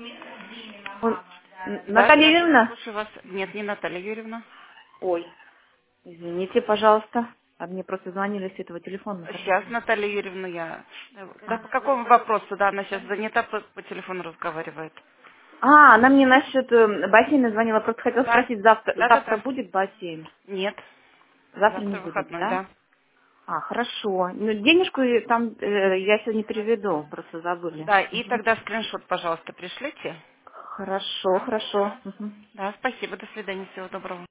Он- Да, Наталья здравствуйте, Юрьевна? слушаю вас. Нет, не Наталья Юрьевна. Ой, извините, пожалуйста. А мне просто звонили с этого телефона, Наталья Сейчас, Юрьевна. Наталья Юрьевна, я... Да, по какому вопросу? Да, она сейчас занята, по телефону разговаривает. Она мне насчет бассейна звонила. Просто хотела Да, спросить, завтра да-да-да. будет бассейн? Нет, Завтра не завтра будет, выходной, да? да. Хорошо. Ну, денежку там я сегодня переведу, просто забыли. Да, и Мгм. тогда скриншот, пожалуйста, пришлите. Хорошо, Да, хорошо. все. Мгм. Да, спасибо, до свидания, всего доброго.